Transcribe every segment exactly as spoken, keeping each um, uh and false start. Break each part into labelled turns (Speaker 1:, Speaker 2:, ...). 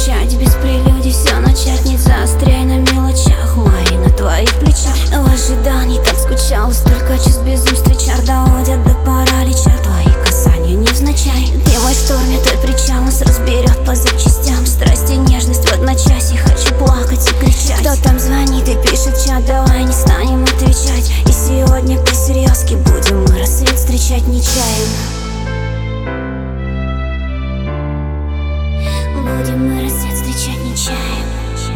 Speaker 1: включать без прелюдий, все начать не заостряй на мелочах, мои на твоих плечах. В ожидании так скучал, столько час безум встречар доводят до паралича. Твои касания невзначай, ты мой шторм, я твой причал, нас разберет по запчастям. Страсть и нежность в одночасье, хочу плакать и кричать. Кто там звонит и пишет чат, давай не станем отвечать. И сегодня по-серьезки будем мы рассвет встречать нечаянно. Будем мы рассвет встречать нечаянно.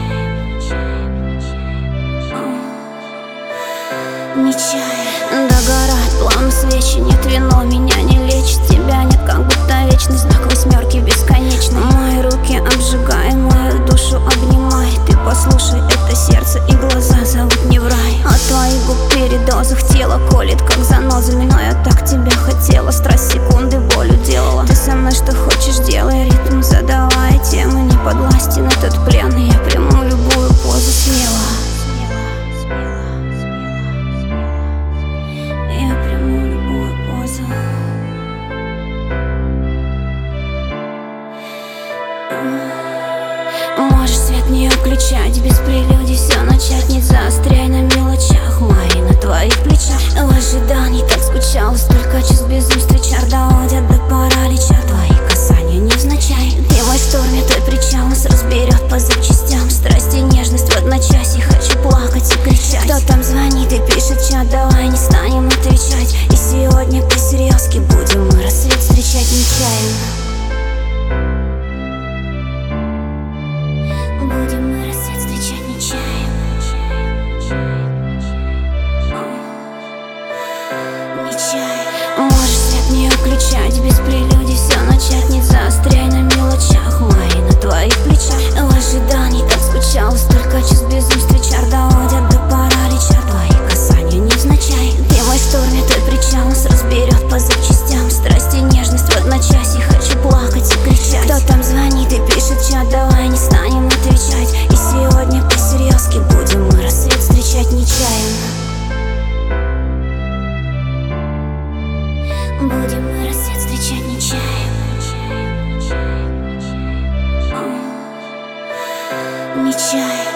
Speaker 1: Нечаянно. Догорают плавно свечи, нет вино, меня не лечит. Тебя нет, как будто вечный знак восьмерки бесконечный. Мои руки обжигают, мою душу обнимает. Ты послушай, это сердце и глаза зовут не в рай. От твоих губ передозах тело колет, как занозами. Но я так тебя хотела, страсть секунды болью делала. Ты со мной что хочешь делай, ритм задавай, темы не подвластен этот плен. Я приму любую позу смело. Я приму любую позу. Можешь свет не включать без прелюдий, все начать не заостряй на мелочах, мои на твоих плечах. В ожидании так скучал, столько час безум встречар доводят до паралича. Твои касания невзначай, ты мой шторм, я твой причал, нас разберет по запчастям. Страсть и нежность в одночасье, хочу плакать и кричать. Кто там звонит и пишет чат, давай не станем отвечать. И сегодня по-серьезки будем мы рассвет встречать нечаянно. Будем мы рассвет встречать нечаянно. Нечаянно. Можешь свет не включать без прелюдий, все начать не заостряй на мелочах, мои на твоих плечах. В ожидании так скучал, столько час безум встречар доводят до паралича. Твои касания невзначай, ты мой шторм, я твой причал, нас разберет по запчастям. Страсть и нежность в одночасье, хочу плакать и кричать. Кто там звонит и пишет чат, давай не станем отвечать. И сегодня по-серьезки будем мы рассвет встречать нечаянно. Будем мы рассвет встречать нечаянно. Нечаянно.